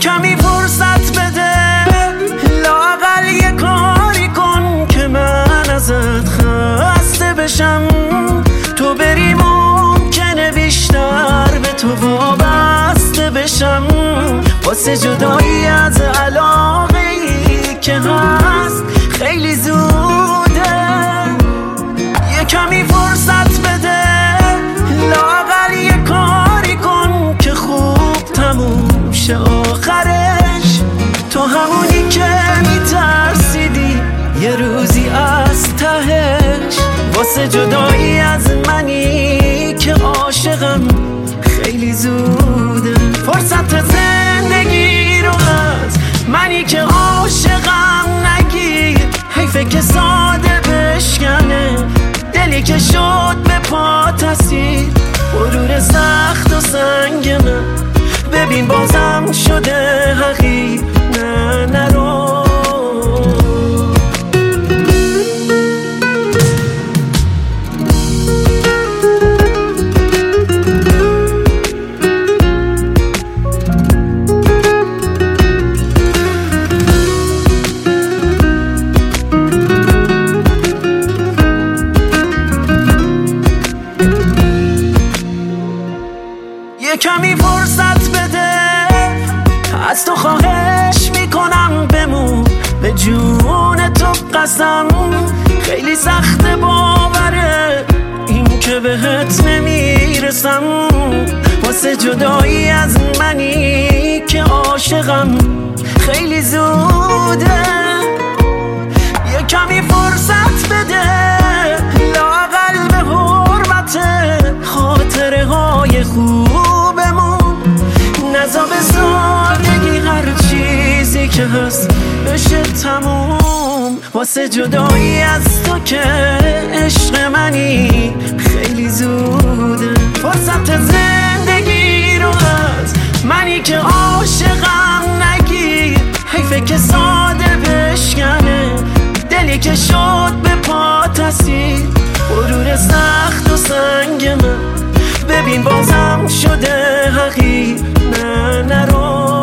کمی فرصت بده، لااقل یه کاری کن که من ازت خسته بشم. تو بری ممکنه بیشتر به تو وابسته بشم. واسه جدایی از علاقه‌ای که هست خیلی زوده. یه کمی فرصت بده، لااقل یه کاری کن که خوب تموم شه آخرش. تو همونی که میترسیدی یه روزی از تهش. واسه جدایی از منی که عاشقم خیلی زوده. فرصت زندگی رو از منی که عاشقم نگیر. حیفه که ساده بشکنه دلی که شد به پا تسیر. غرور سخت و سنگ من ببین بازم شده حقیر. نه نرو. یه کمی فرصت بده، از تو خواهش میکنم بمون. به جون تو قسم خیلی سخت باوره این که بهت نمیرسم. واسه جدایی از منی که عاشقم خیلی زوده. یه کمی فرصت بده، لااقل به حرمت خاطره های خوبمون. نزا به سادگی هر چیزی که هست بشه تموم. واسه جدایی از تو که عشق منی خیلی زوده. فرصت زندگی رو از منی که عاشقم نگیر. حیفه که ساده بشکنه دلی که شد به پا تسیر. غرور سخت و سنگ من ببین بازم شده حقیر. نه نرو.